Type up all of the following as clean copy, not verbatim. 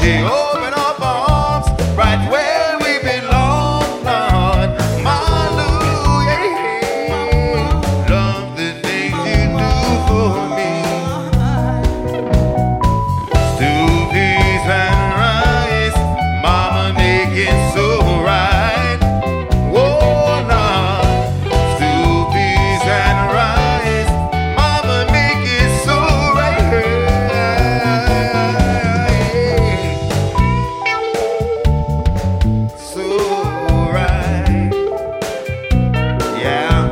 She opened up her arms right where we belong, Lord. Hallelujah. Love the things you do for me. Stew, peas, and rice, Mama make it so right. Oh, Lord. Stew, peas, and rice, Mama make it so right. So right. Yeah.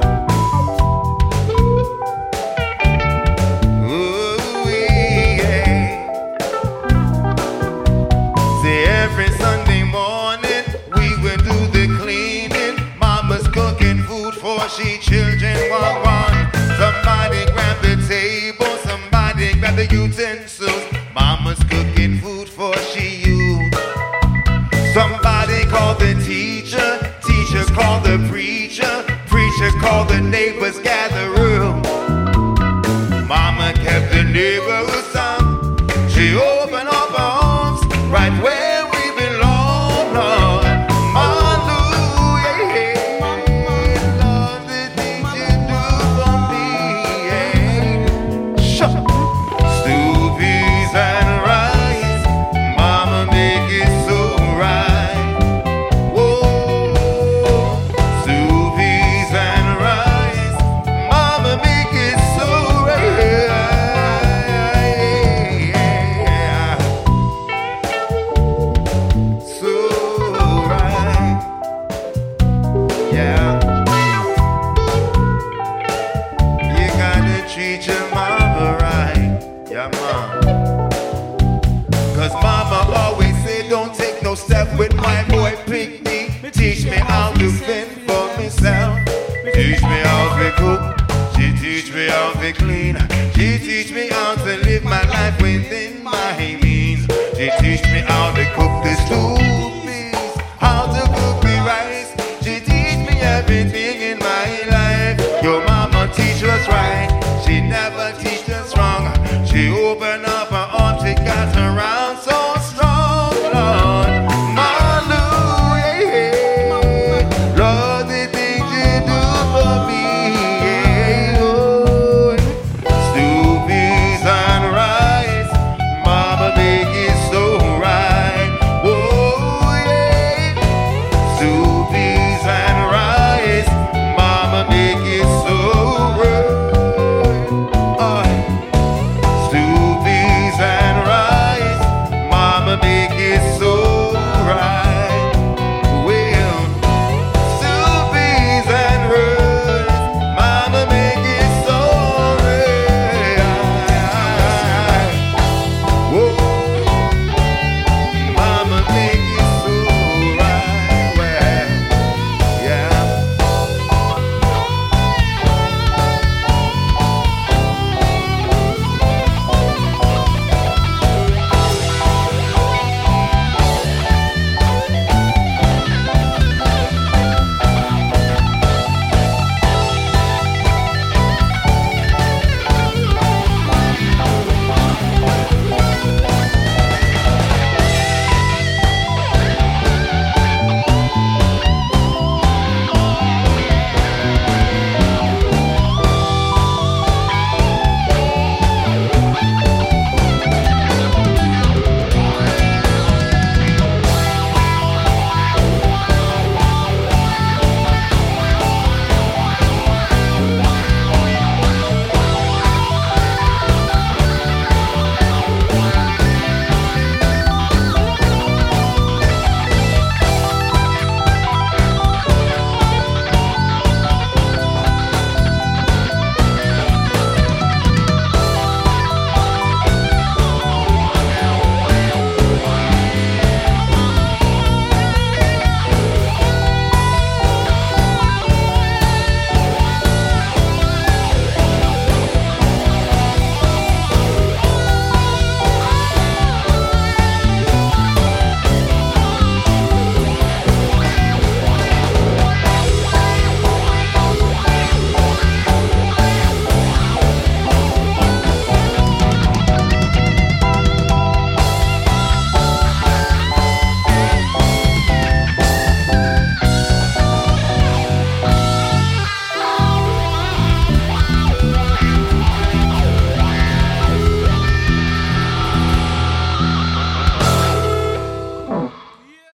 Ooh, yeah. See, every Sunday morning we will do the cleaning. Mama's cooking food for she children one. Somebody grab the table, somebody grab the utensils. Mama's cooking food for she youth. Somebody call the teacher, teacher call the preacher, preacher call the neighbors, gather room. Mama kept the neighborhood sound. She opened up her arms right where we belong, Lord. Hallelujah. Love the things you do for me. Sure. Stew, peas, and rice, Mama make it so right. Whoa. Stew, peas, and rice, Mama make it so right. So right. Yeah. You gotta treat your mama right. Yeah, mom. 'Cause mama always said don't take no step with my boy Pinky. Teach me how to fend for myself. Teach me how to cook. She teach me how to clean. She teach me how to live my life within my means. She teach me how to cook the stew peas, how to cook the rice. She teach me everything in my life. Your mama teach us right. She never teach us wrong. She opened up her arms, she got around.